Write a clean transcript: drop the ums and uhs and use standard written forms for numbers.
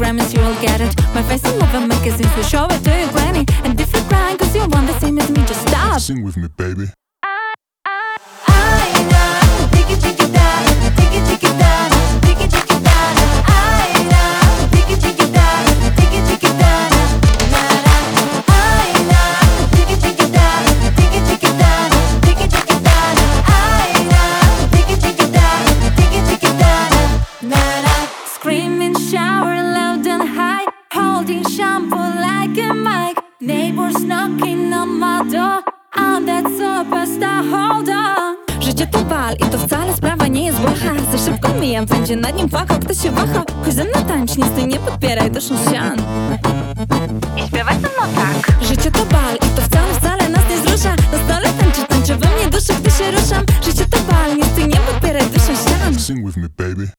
promise you will get it. My face all over magazines will show it to your granny. And if you're crying cause you want the same as me, just stop. Sing with me, baby. Screaming, shower loud and high, holding shampoo like a mic. Neighbors knocking on my door, I'm that superstar, hold on. Życie to bal i to wcale sprawa nie jest błaha. Za szybko mijam, będzie nad nim płakał, kto się waha. Chodź ze mną tańcz, nie stój, nie podpieraj duszą ścian. I śpiewaj ze mną tak. Życie to bal i to wcale nas nie wzrusza. Na stole tańczę we mnie duszy, gdy się ruszam. Życie to bal, nie stój, nie podpieraj duszą ścian. Sing with me, baby.